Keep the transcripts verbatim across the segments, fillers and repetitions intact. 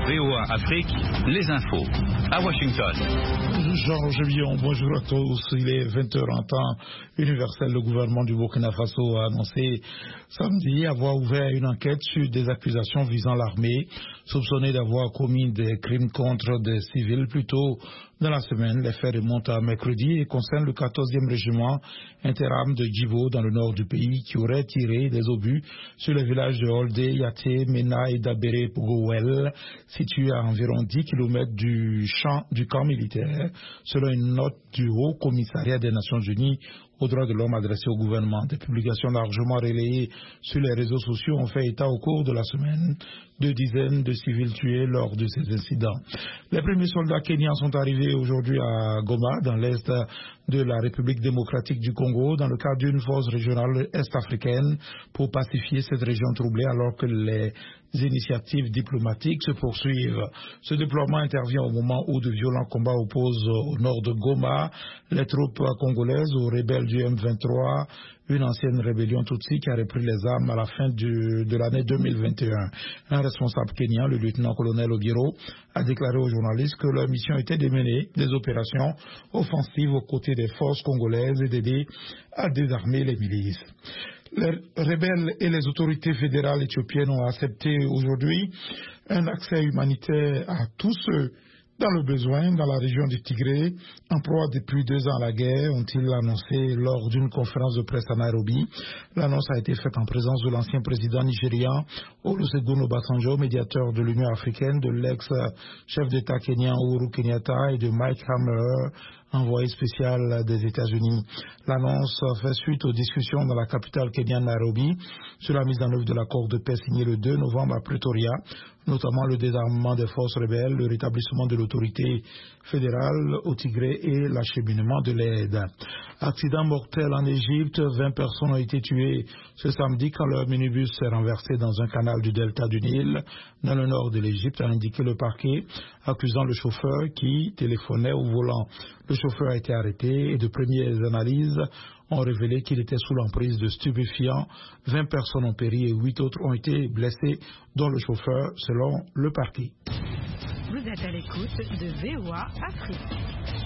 V O A Afrique, les infos. À Washington. Georges Bion, bonjour à tous. Il est vingt heures en temps universel. Le gouvernement du Burkina Faso a annoncé samedi avoir ouvert une enquête sur des accusations visant l'armée, soupçonnée d'avoir commis des crimes contre des civils plus tôt dans la semaine. Les faits remontent à mercredi et concernent le quatorzième régiment interam de Djibo dans le nord du pays qui aurait tiré des obus sur les villages de Holdé, Yaté, Mena et Dabéré Pogowel, situés à environ dix kilomètres du champ du camp militaire, selon une note du Haut Commissariat des Nations Unies aux droits de l'homme adressée au gouvernement. Des publications largement relayées sur les réseaux sociaux ont fait état au cours de la semaine de dizaines de civils tués lors de ces incidents. Les premiers soldats kenyans sont arrivés aujourd'hui à Goma, dans l'est de la République démocratique du Congo, dans le cadre d'une force régionale est-africaine pour pacifier cette région troublée alors que les initiatives diplomatiques se poursuivent. Ce déploiement intervient au moment où de violents combats opposent au nord de Goma les troupes congolaises aux rebelles du M vingt-trois, une ancienne rébellion Tutsi qui a repris les armes à la fin du, de l'année deux mille vingt et un. Un responsable kenyan, le lieutenant-colonel Ogiro, a déclaré aux journalistes que leur mission était de mener des opérations offensives aux côtés des forces congolaises et d'aider à désarmer les milices. Les rebelles et les autorités fédérales éthiopiennes ont accepté aujourd'hui un accès humanitaire à tous ceux dans le besoin dans la région du Tigré, en proie depuis deux ans à la guerre, ont-ils annoncé lors d'une conférence de presse à Nairobi. L'annonce a été faite en présence de l'ancien président nigérian Olusegun Obasanjo, médiateur de l'Union africaine, de l'ex-chef d'État kenyan Uhuru Kenyatta et de Mike Hammer, envoyé spécial des États-Unis. L'annonce fait suite aux discussions dans la capitale kenyane Nairobi sur la mise en œuvre de l'accord de paix signé le deux novembre à Pretoria, notamment le désarmement des forces rebelles, le rétablissement de l'autorité fédérale au Tigré et l'acheminement de l'aide. Accident mortel en Égypte, vingt personnes ont été tuées ce samedi quand leur minibus s'est renversé dans un canal du delta du Nil, dans le nord de l'Égypte, a indiqué le parquet, accusant le chauffeur qui téléphonait au volant. Le chauffeur a été arrêté et de premières analyses ont révélé qu'il était sous l'emprise de stupéfiants. vingt personnes ont péri et huit autres ont été blessées, dont le chauffeur, selon le parquet. Vous êtes à l'écoute de V O A Afrique.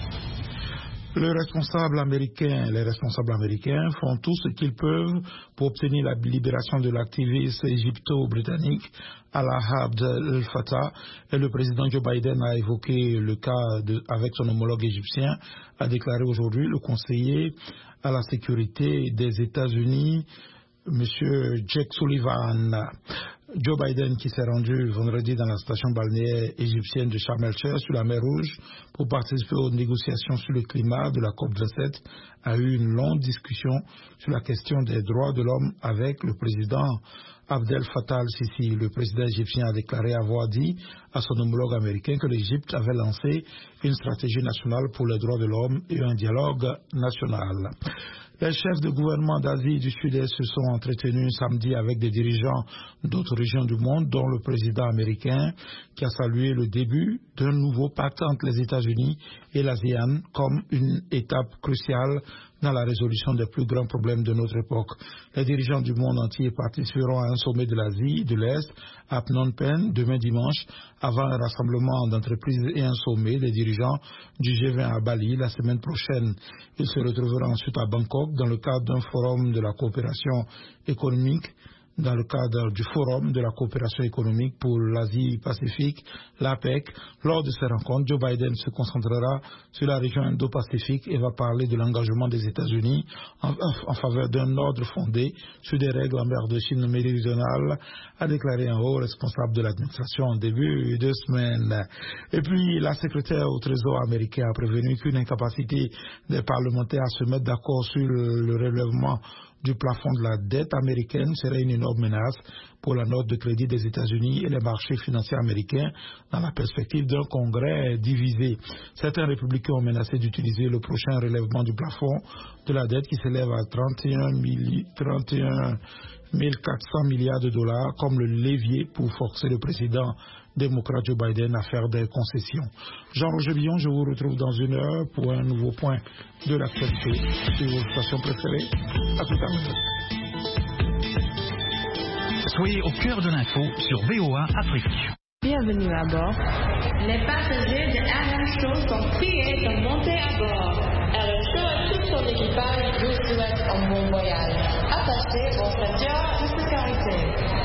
Le responsable américain, les responsables américains font tout ce qu'ils peuvent pour obtenir la libération de l'activiste égypto-britannique Alaa Abd el-Fattah, et le président Joe Biden a évoqué le cas de, avec son homologue égyptien, a déclaré aujourd'hui le conseiller à la sécurité des États-Unis, M. Jake Sullivan. Joe Biden, qui s'est rendu vendredi dans la station balnéaire égyptienne de Sharm el-Sheikh sur la mer Rouge pour participer aux négociations sur le climat de la COP vingt-sept, a eu une longue discussion sur la question des droits de l'homme avec le président Abdel Fattah al-Sisi. Le président égyptien a déclaré avoir dit à son homologue américain que l'Égypte avait lancé une stratégie nationale pour les droits de l'homme et un dialogue national. Les chefs de gouvernement d'Asie du Sud-Est se sont entretenus samedi avec des dirigeants d'autres régions du monde, dont le président américain, qui a salué le début d'un nouveau pacte entre les États-Unis et l'ASEAN comme une étape cruciale dans la résolution des plus grands problèmes de notre époque. Les dirigeants du monde entier participeront à un sommet de l'Asie de l'Est à Phnom Penh demain dimanche, avant un rassemblement d'entreprises et un sommet des dirigeants du G vingt à Bali la semaine prochaine. Ils se retrouveront ensuite à Bangkok dans le cadre d'un forum de la coopération économique dans le cadre du Forum de la coopération économique pour l'Asie-Pacifique, l'APEC. Lors de ces rencontres, Joe Biden se concentrera sur la région Indo-Pacifique et va parler de l'engagement des États-Unis en, en faveur d'un ordre fondé sur des règles en mer de Chine méridionale, a déclaré un haut responsable de l'administration en début de semaine. Et puis, la secrétaire au Trésor américain a prévenu qu'une incapacité des parlementaires à se mettre d'accord sur le, le relèvement du plafond de la dette américaine serait une énorme menace pour la note de crédit des États-Unis et les marchés financiers américains dans la perspective d'un congrès divisé. Certains républicains ont menacé d'utiliser le prochain relèvement du plafond de la dette qui s'élève à trente et un mille quatre cents milliards de dollars comme le levier pour forcer le président démocrate Joe Biden à faire des concessions. Jean-Roger Billon, je vous retrouve dans une heure pour un nouveau point de l'actualité sur vos stations préférées. À tout à l'heure. Soyez au cœur de l'info sur V O A Afrique. Bienvenue à bord. Les passagers de R M Show sont priés de monter à bord. R M Show et tout son équipage vous souhaitent un bon voyage. Attachez vos ceintures de sécurité.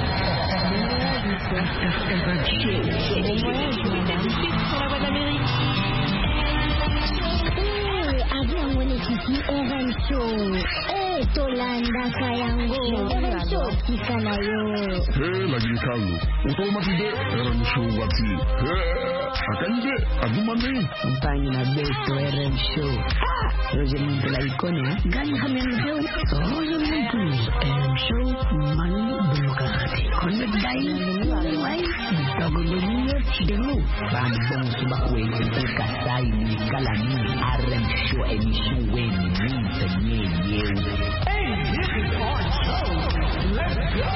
Bon voyage, madame. Sur la voie d'Amérique. Avion mwenyekiti R M Show. Eh, Tolanda Kayango. R M Show kikanayo. Eh, lagi kalu. Otomatide R M Show wati. Eh, akanje agumane. Mpani na beto R M Show. Roger Muntu la ikone. Gani kami show. Roger Muntu. R M Show mani bumukakati. Kone dai. Wai. Tago dunia dulu. Bambong subakwe kasai ni kalani R M Show emission when means a new. Hey, this is our show. Let's go.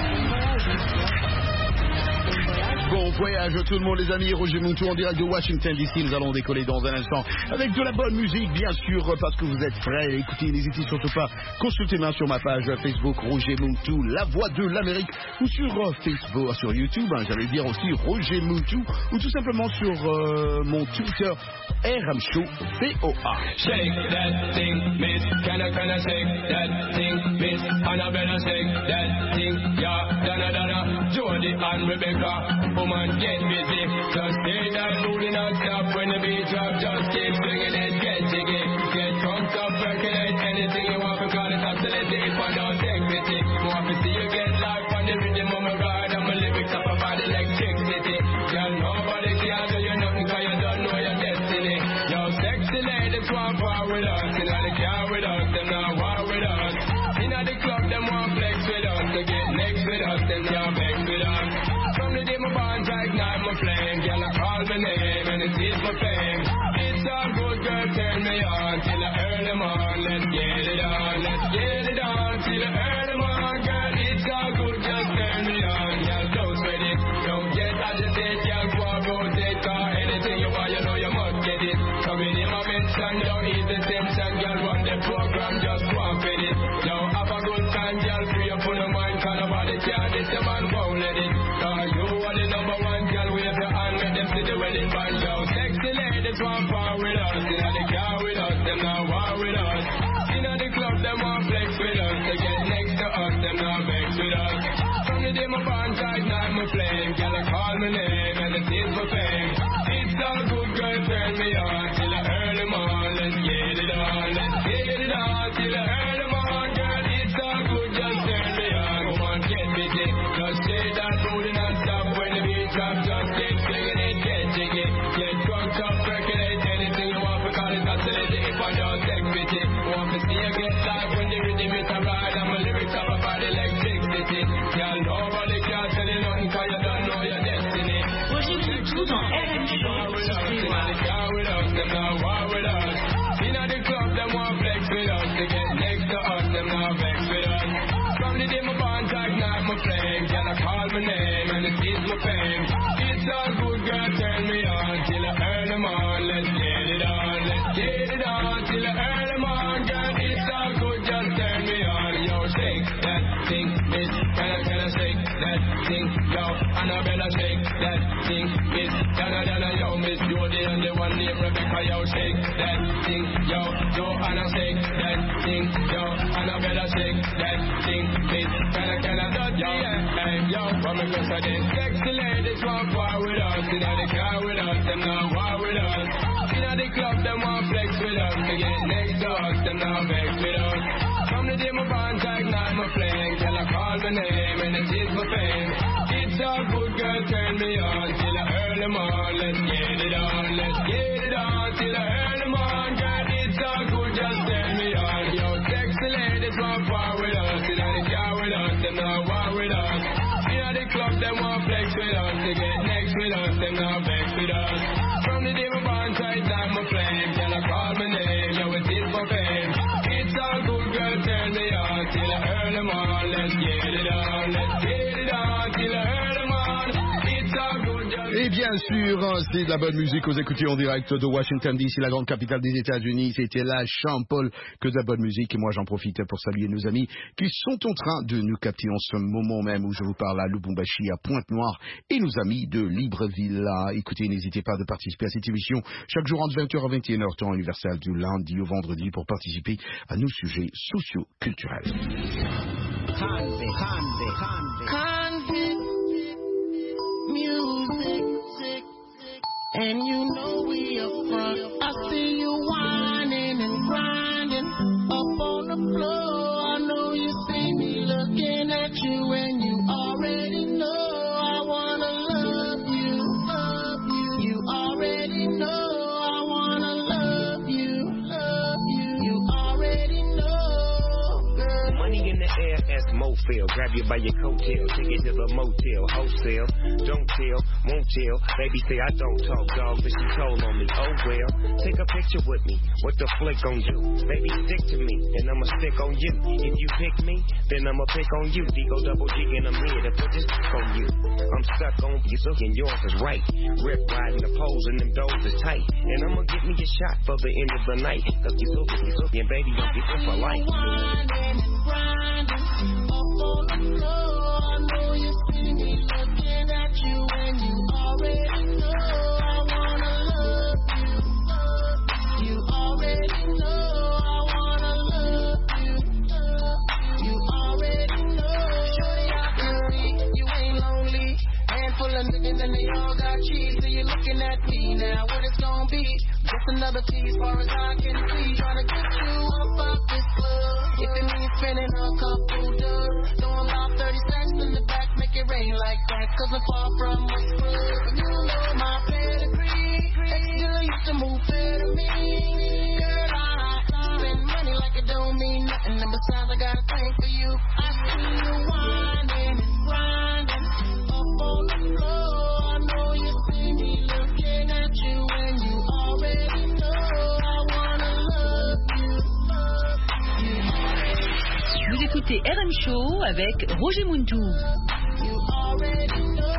Bon voyage tout le monde les amis, Roger Muntu en direct de Washington D C. Nous allons décoller dans un instant avec de la bonne musique bien sûr parce que vous êtes prêts. Écoutez, n'hésitez surtout pas, consultez-moi sur ma page Facebook Roger Muntu, la voix de l'Amérique, ou sur Facebook, sur YouTube, hein, j'allais dire aussi Roger Muntu, ou tout simplement sur euh, mon Twitter R M Show V O A. Shake that thing, miss, can I, can I shake that thing, miss, Annabella shake that thing, yeah, Donna, Donna, Jody and Rebecca. Woman, get busy. Just stay that mood and not stop when the beat drop. Just keep swinging it, get jiggy. Get drunk, up, percolate anything you want. Because it's oscillating if I don't take pity. Want to see you get life on the rhythm of my ride. And my lyrics up about electricity. Girl, nobody can do you nothing because you don't know your destiny. Yo, sexy ladies want war with us. You know they care with us, them not war with us. You know the club, them want flex with us. To get next with us, them not vex with us. From the day my bonds I ignite my flame, girl I call my name and it is my fame. It's all good, girl, turn me on till I earn them on. Let's get it on, let's get it on till I earn them on, girl. It's all good, just turn me on, girl. Don't sweat it, don't get agitated, girl. Go and rotate, cause anything you want, you know you must get it. Come in in my mention, don't ease the tension, girl. Run the program, just go and fit it. Yo, have a good time, girl. Free up on the mind, cause nobody can this, the man won't let it. You are the number one girl, wave your hand, make them see the wedding band. Yo, sexy ladies want power with us, you know they car with us, them not war with us. You know the club, them want flex with us, they get next to us, them not vex with us. From the day my bond I ignite my flame, girl I call my name and it is my fame. It's all good, girl, turn me on till I earn them on. Let's get it on, let's get it on till I earn them on, girl. It's all good, just turn me on. Come on, get busy, just say that mood and stop when the beat drop. Just keep swinging it, get jiggy. Get drunk, up, percolate anything you want because it's oscillating if I don't take pity. Want to see you get live when the rhythm is a ride and my lyrics are about electricity. Girl, nobody can tell you nothing because you don't know your destiny. Roger Muntu dans R M Show. You know the car with us, them not war with us. You know the club, them want flex with us. They get next to us, them not vex with us. From the day my bond I ignite my flame, girl I call my name and it is my fame. It's all good, girl, turn me on till I earn them on. Let's get it on, let's get it on till I earn them on, girl. It's all good, just turn me on. Yo, shake that thing, miss, can I, can I shake that thing? Yo, Annabella shake that thing, miss, Donna, Donna, yo, Miss Jody and the one named Rebecca, yo, shake that thing, yo, Joanna shake that thing, yo, Annabella shake that thing, miss, can I, can I, yo, hey, yo, what me go say this? Sexy ladies want war with us, you know they car with us, them not war with us. You know the club, them want flex with us, they get next to us, them not vex with us. From the day my bond I ignite my flame, girl I call my name and it is my fame. It's all good, girl, turn me on till I earn them on. Let's get it on, let's get it on till I earn them on, girl. It's all good, just turn me on. Yo, sexy ladies want power with us, you know they car with us, them not war with us. You know the club, them want flex with us, they get next with us, them not vex with us. From the day my bond I ignite my flame, girl I call my name, yo, it is my fame. It's all good, girl, turn me on till I earn them on. Let's get it on, let's get it on till I earn them on. It's all good, just Et bien sûr, c'est de la bonne musique aux écouteurs en direct de Washington D C, la grande capitale des États-Unis. C'était la Champol que de la bonne musique. Et moi, j'en profite pour saluer nos amis qui sont en train de nous capter en ce moment même où je vous parle à Lubumbashi, à Pointe-Noire, et nos amis de Libreville. Écoutez, n'hésitez pas de participer à cette émission chaque jour entre vingt heures à vingt et une heures, temps universel du lundi au vendredi, pour participer à nos sujets socio-culturels. Convict, convict, convict. Convict music, and you know we up front. I see you whining and grinding up on the floor. I know you see me looking at you, and you already know I wanna love you, love you. You already know I wanna love you, love you. You already know, girl. Money in the air, as Mofil. Grab you by your coattail, take it to the motel, wholesale. Don't tell, won't tell. Baby say I don't talk, dog, but she told on me. Oh well, take a picture with me. What the flick gon' do? Baby, stick to me, and I'ma stick on you. If you pick me, then I'ma pick on you. Digo double G, and I'm here to put this on you. I'm stuck on you, and yours is right. Rip riding the poles, and them doors is tight. And I'ma get me a shot for the end of the night. Cause you look, you look, and baby, don't get this for life. Grinding and grinding up on the floor. I know you see me looking at you, and you already know I wanna love you. You already know I wanna love you. You already know. Shorty, I can see you ain't lonely. Handful of niggas and they all got cheese. So you're looking at me now. What it's gonna be? Just another tease, far as I can see. Trying to get you up off this club. If it means spending a couple dubs, throwing about thirty cents in the back, make it rain like that. Cause I'm far from a scrub. You know my pedigree. Ex-dealer used to move fair to me. Girl, I spend money like it don't mean nothing. And besides, I got a thing for you. I see you whining and grinding up on the floor. I know you see me looking at you, and you already know I wanna love you, love you. Vous écoutez R M Show avec Roger Muntu. You already know.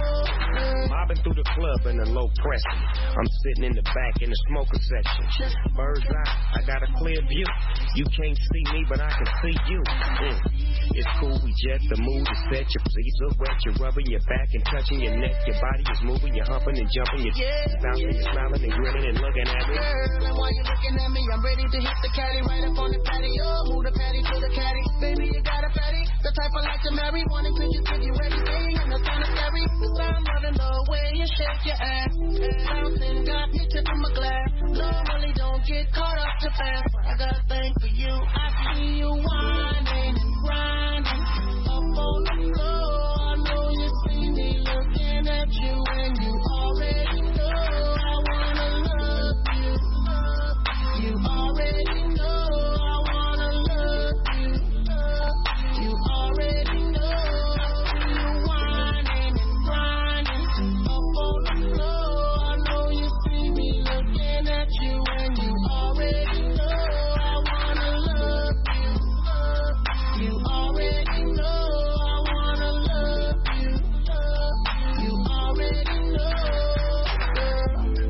Mobbing through the club in a low pressure. I'm sitting in the back in the smoker section. Bird's eye, I got a clear view. You can't see me, but I can see you. Mm. It's cool, we jet, the mood is set. Your feet are wet, you're rubbing your back and touching your neck. Your body is moving, you're humping and jumping. You're Yeah. bouncing, you're smiling and grinning and looking at me. Girl, and while you're looking at me, I'm ready to hit the caddy right up on the patio. Move the patty to the caddy. Baby, you got a fatty, the type I like to marry. Wanting to just give you everything, and that's kinda scary. Cause I'm loving the way you shake your ass. Bouncing got me tipping my glass. Normally don't get caught up too fast, but I got a thing for you. I see you whining and grinding up on the floor. I know you see me looking at you, and you already know I wanna love you. You already know I wanna love you. You already know. I see you whining and grinding up on the floor. I know you see me looking at you, and you already know I wanna love you. You already know I wanna love you. You already know, girl.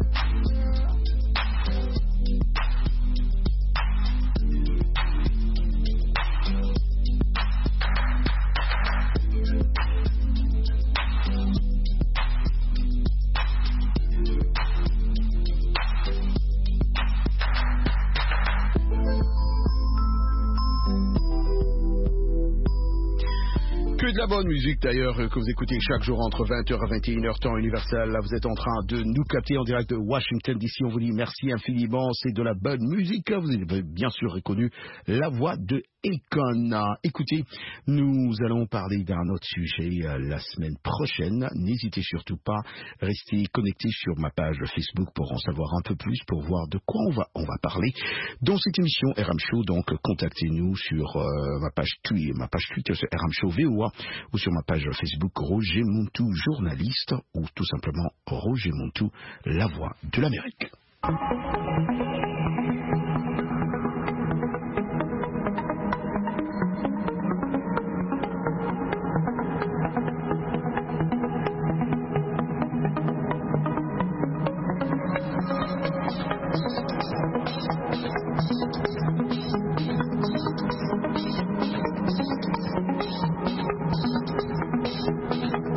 Que de la bonne musique d'ailleurs que vous écoutez chaque jour entre vingt heures à vingt et une heures, temps universel. Là, vous êtes en train de nous capter en direct de Washington D C. On vous dit merci infiniment. C'est de la bonne musique. Vous avez bien sûr reconnu la voix de Akon. Écoutez, nous allons parler d'un autre sujet euh, la semaine prochaine. N'hésitez surtout pas, restez connectés sur ma page Facebook pour en savoir un peu plus, pour voir de quoi on va, on va parler dans cette émission R M Show. Donc, contactez-nous sur euh, ma page Twitter, ma page Twitter c'est R M Show V O A, ou sur ma page Facebook Roger Muntu, journaliste, ou tout simplement Roger Muntu, la voix de l'Amérique.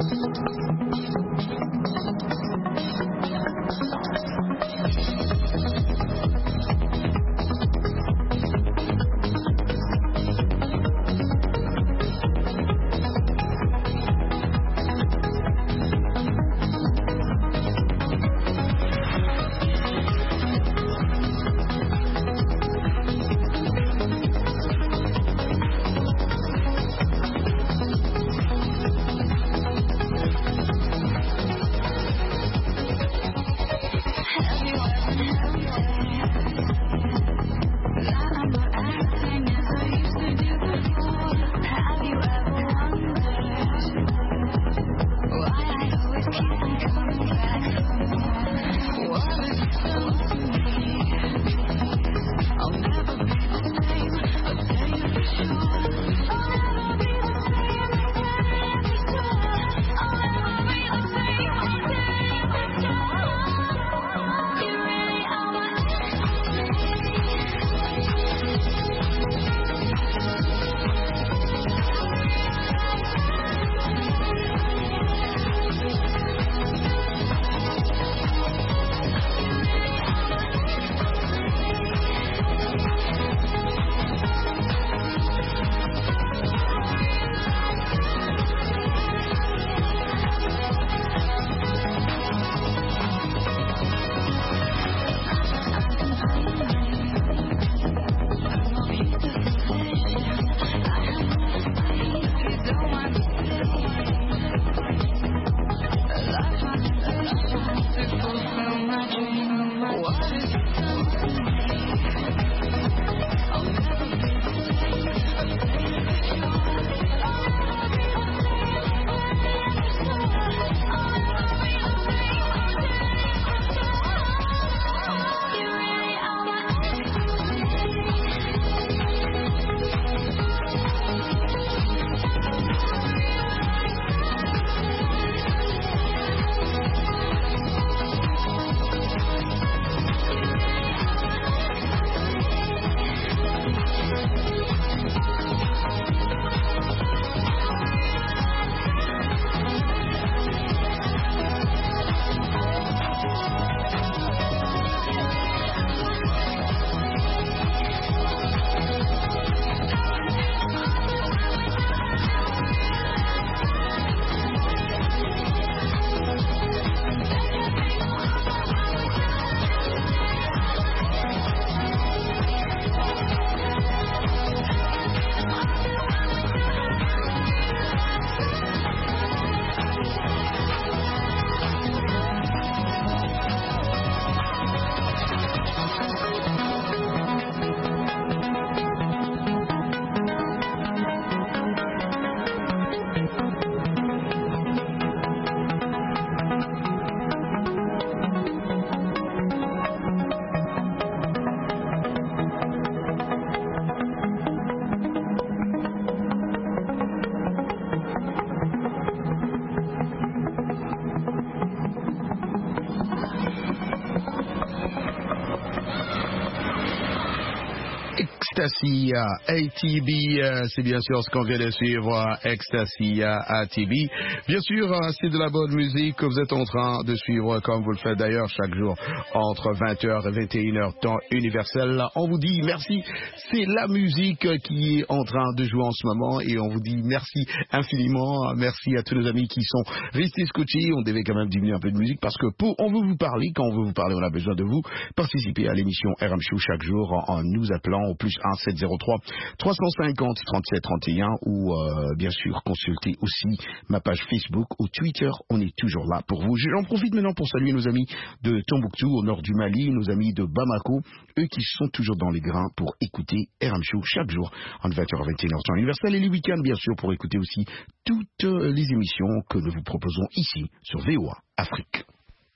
Ecstasy A T B, c'est bien sûr ce qu'on vient de suivre, Ecstasy A T B. Bien sûr, c'est de la bonne musique que vous êtes en train de suivre, comme vous le faites d'ailleurs chaque jour entre vingt heures et vingt et une heures temps universel. On vous dit merci, c'est la musique qui est en train de jouer en ce moment et on vous dit merci infiniment. Merci à tous nos amis qui sont restés scotchés. On devait quand même diminuer un peu de musique parce que pour, on veut vous parler. Quand on veut vous parler, on a besoin de vous. Participez à l'émission R M Show chaque jour en, en nous appelant au plus un sept zéro trois trois cent cinquante trente-sept trente et un ou euh, bien sûr consultez aussi ma page Facebook ou Twitter. On est toujours là pour vous. J'en profite maintenant pour saluer nos amis de Tombouctou au nord du Mali, nos amis de Bamako, eux qui sont toujours dans les grains pour écouter R M Show chaque jour en vingt heures à vingt et une heures temps universel et les week-ends bien sûr pour écouter aussi toutes les émissions que nous vous proposons ici sur V O A Afrique.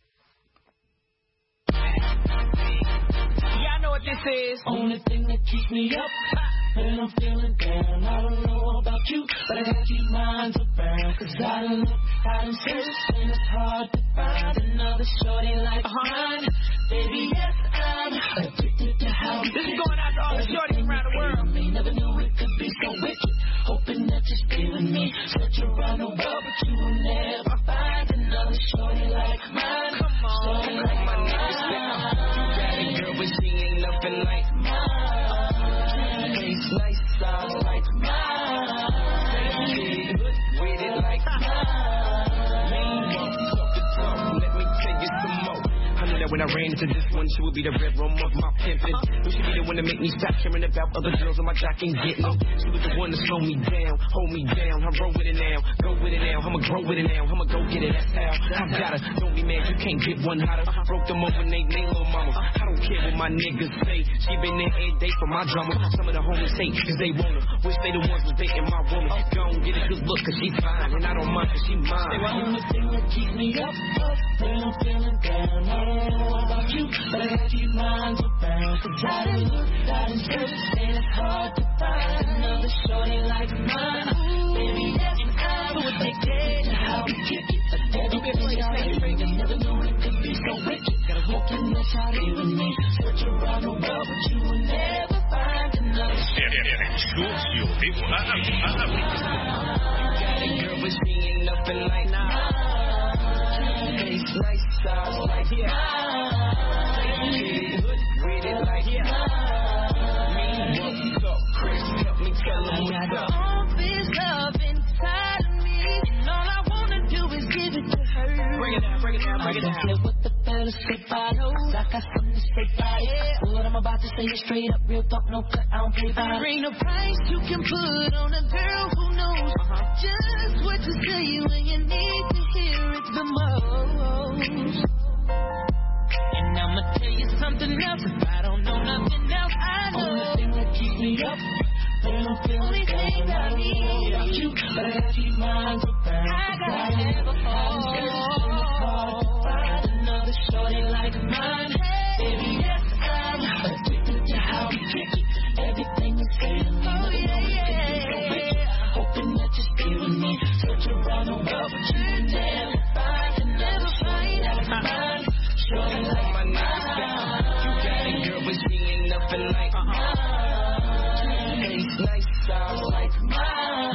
This is only thing that keeps me up when I'm feeling down. I don't know about you, but I got your mind around. Cause I done look, I done searched, and it's hard to find another shorty like mine. Baby, yes, I'm addicted to how this is going out to all the shorties around the world. I never knew it could be so wicked. Hoping that you're feeling me. Search around the world, but you will never that when I ran into this one, she would be the red room of my pimpin'. Who should be the one to make me stop caring about other girls on my jock ain't getting them. She was the one to slow me down, hold me down. I roll with it now, go with it now. I'ma grow with it now, I'ma go get it. That's how I gotta. Don't be mad, you can't get one hotter. Broke them over, they they little mama. I don't care what my niggas say. She been there every day for my drama. Some of the homies hate cause they want her. Wish they the ones was dating my woman. Go and get a good look cause she fine and I don't mind cause she mine. The only thing that keeps me up, up when I'm feeling down. I don't know about you, but I got you minds around. Cause I done looked, I done searched, and it's hard to find another shorty like mine. Baby, yes, I'm addicted to how we kick it. Everything I say, you never know it could be so wicked. Gotta hope you know how to even me. Search around the world, but you will never find another shorty. You got a girl, but she ain't nothing like nah. Face nice, size like yeah. Read it like yeah. Me, what's up, Chris? Help me tell them what's up. All this love inside of me, and all I wanna do is give it to her. Bring it down, bring it down, bring it down. I don't care what the fellas say about it, I got something to say about it. What I'm about to say is straight up, real talk, no cut, I don't play by it. There ain't no price you can put on a girl who knows uh-huh. just what to say when you need to hear it the most. And I'ma tell you something else, if I don't know nothing else, I know. Only thing that keeps me up, when I'm feeling down, I don't know about you, but I got you minds around. I gotta have a fall. Another shorty like mine. Baby, yes, I'm addicted to how we kick it. Everything you say to me, oh, yeah, yeah. Hoping that you're still with me. Search around the world, but you never find, you never find out mine. Shorty like my niggas down. You got a girl, but she ain't nothing like mine. Face nice, size like mine.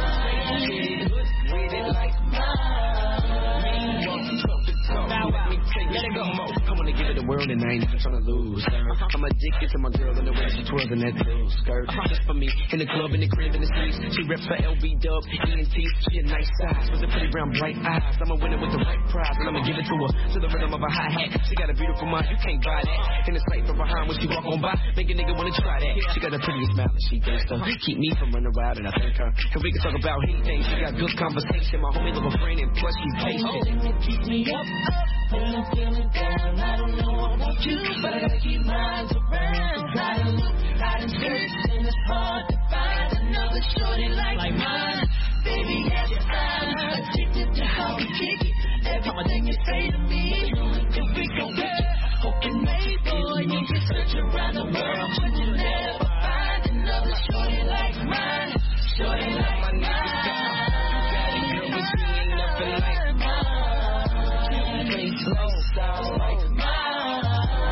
Read it like mine. Me, walk, talk the talk. Let me take it to go. I wanna give it the world and I ain't even trying to lose. I'm addicted to my girl and the way she twirls in that little skirt. Just for me, in the club, in the crib, in the streets. She reps for L B Dub, E N T. She a nice size with a pretty round, bright eyes. I'm a winner with the right prize, and I'ma give it to her to the rhythm of a hi hat. She got a beautiful mind, you can't buy that. In the sight from behind when she walk on by, make a nigga wanna try that. She got a pretty smile and she gangsta. Keep me from running wild and I thank her. Cause we can talk about heat things. She got good conversation. My homie love a friend and plus she's patient. Only thing that keeps me up, up when I'm feeling down. I don't know about you, but I gotta keep minds around. I done look, I done search, and it's hard to find another shorty like, like mine. Baby, yes, I'm addicted to how we kick it. Everything you say to me, if we go get hoping maybe you can search around the world, but you never find another shorty like mine. Shorty like my niggas down. You got a girl, but she ain't nothing like mine. Face low, style like mine.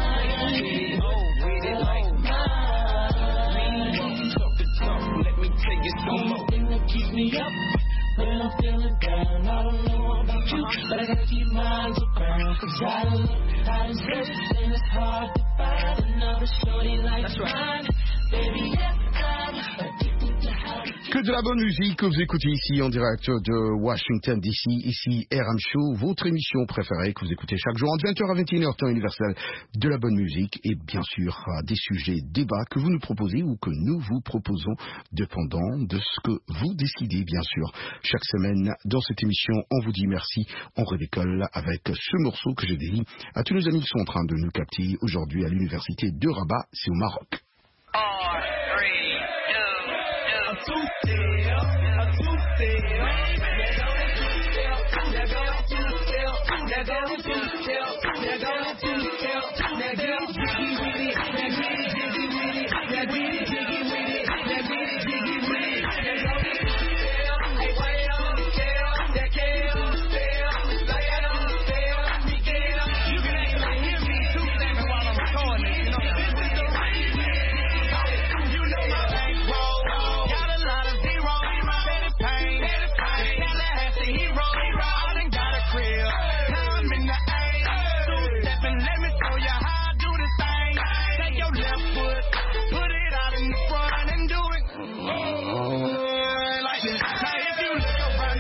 Read it like mine. Me, talk the talk, let me take it some more. Thing that keeps me up when I'm feeling down. I don't know about you, but I gotta keep minds around. Cause I don't look, I done searched, and it's hard to find another shorty like mine. Baby, yes, I'm addicted to how we Que de la bonne musique que vous écoutez ici en direct de Washington D C, ici R M Show, votre émission préférée que vous écoutez chaque jour en vingt heures à vingt et une heures temps universel, de la bonne musique et bien sûr des sujets, débats que vous nous proposez ou que nous vous proposons dépendant de ce que vous décidez bien sûr. Chaque semaine dans cette émission, on vous dit merci, on redécolle avec ce morceau que je dédie à tous nos amis qui sont en train de nous capter aujourd'hui à l'université de Rabat, c'est au Maroc.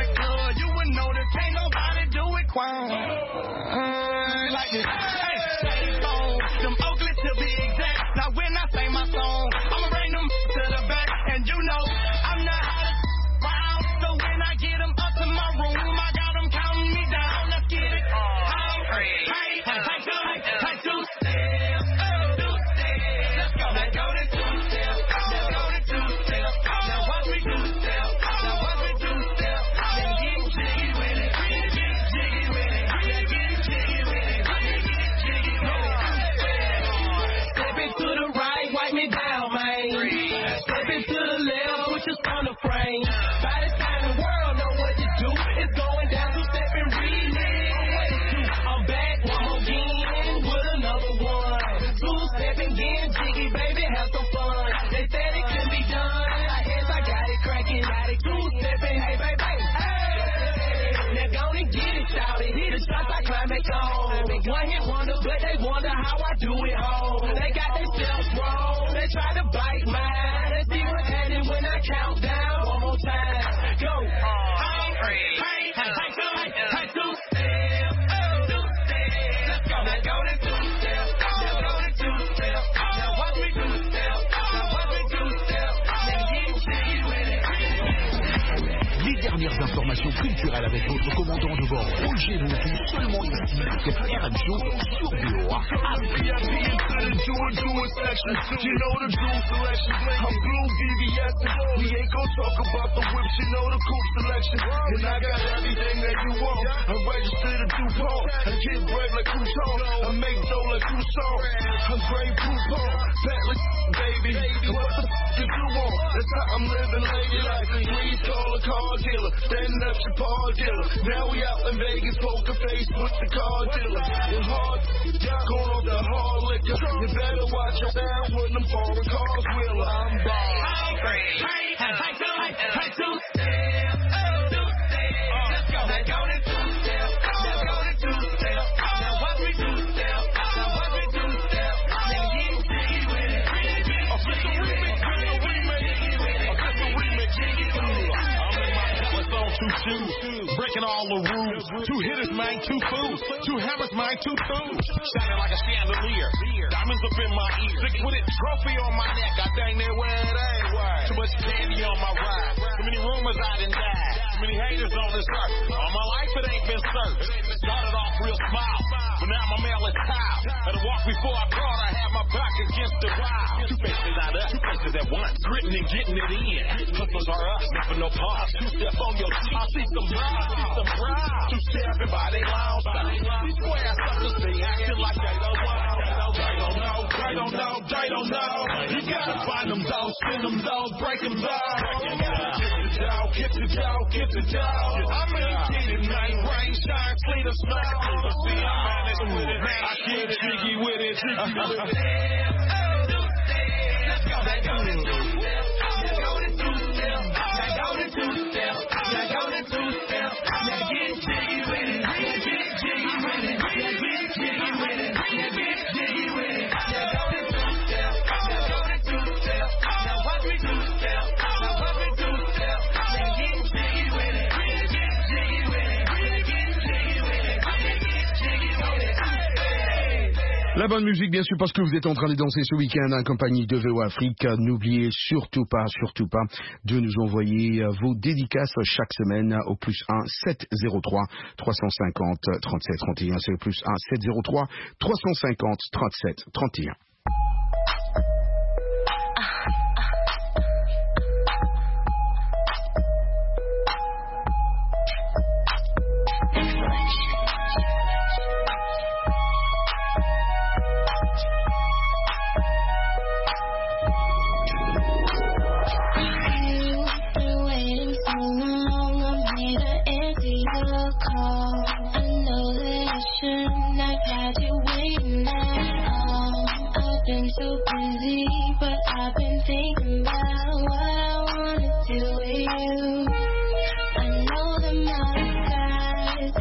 Like this. Hey, it go. One hit wonder, but they wonder how I do it whole. They got themselves wrong, they try to bite mine. Let's see what's happening when I count down one more time. Go. Hey, hey, hey, hey, hey, two step, two step. Let's go. Now go to two step, now go to two step. Now watch me two step, now watch me two step. Now get jiggy with it. Les dernières informations culturelles avec votre commandant de bord Roger Montou, seulement ici, c'est R M Show sur V O A. You know the groove selection. I'm blue V V S. We ain't gon' talk about the whips. You know the coupe selection. And I got everything that you want. I'm registered to DuPont. I get bread like Couton. I make dough like Couson. I'm great Poupon. Fat like baby. And what the f did you want? That's how I'm living lady like. Please call a car dealer. Then that's your car dealer. Now we out in Vegas. Poker face with the car dealer. And hard, going off the hard liquor. You better watch your down when them foreign cars wheel. I'm bald. Hey, hey, hey, hey, hey, two step, two step. Let's go. Now go to two step, now go to two step. Now watch me two step, now watch me two step. Now get jiggy with it. Official remix, official remix, official remix. I'm in my palace on two shoes, breaking all the rules. Two hitters, man, two fools. Two hammers, man, two tools. Shining like a chandelier. Diamonds up in my ear. Six with it, trophy on my neck. I dang near where it ain't. Too much candy on my ride. Too many rumors I done died. Too many haters on this earth. All my life it ain't been searched. Started off real smile, but now my mail is tile. Had to walk before I crawled. I had my back against the wall. Two faces out up, two faces at once. Gritting and getting it in. Hustlers are us, never no pause. Two step on your teeth. I see some brows, see some brows. Two stepping by they lounge. These square suckers, they acting like they don't know. They don't know, they don't know, they don't know. You gotta find them though, spin them though, break them though. Get the dough, get the dough. I'm in it, night rain, shine, clean the snow. See, I'm managed with it, man. I get jiggy with it, jiggy with it. Let's go, let's go to two step. Let's go to two step. Let's go to two step. Let's go to two step. Now get jiggy with it. Get jiggy with it. Get jiggy with it. Get jiggy with it. Let's go to two step. Let's go to two step. Now watch me two step. Now watch me two step. Now get jiggy with it. Get jiggy with it. Get jiggy with it. Get jiggy with it. La bonne musique, bien sûr, parce que vous êtes en train de danser ce week-end en compagnie de V O Afrique. N'oubliez surtout pas, surtout pas, de nous envoyer vos dédicaces chaque semaine au plus un sept zéro trois trois cent cinquante trente-sept trente et un. C'est le plus un sept zéro trois trois cent cinquante trente-sept trente et un. Call.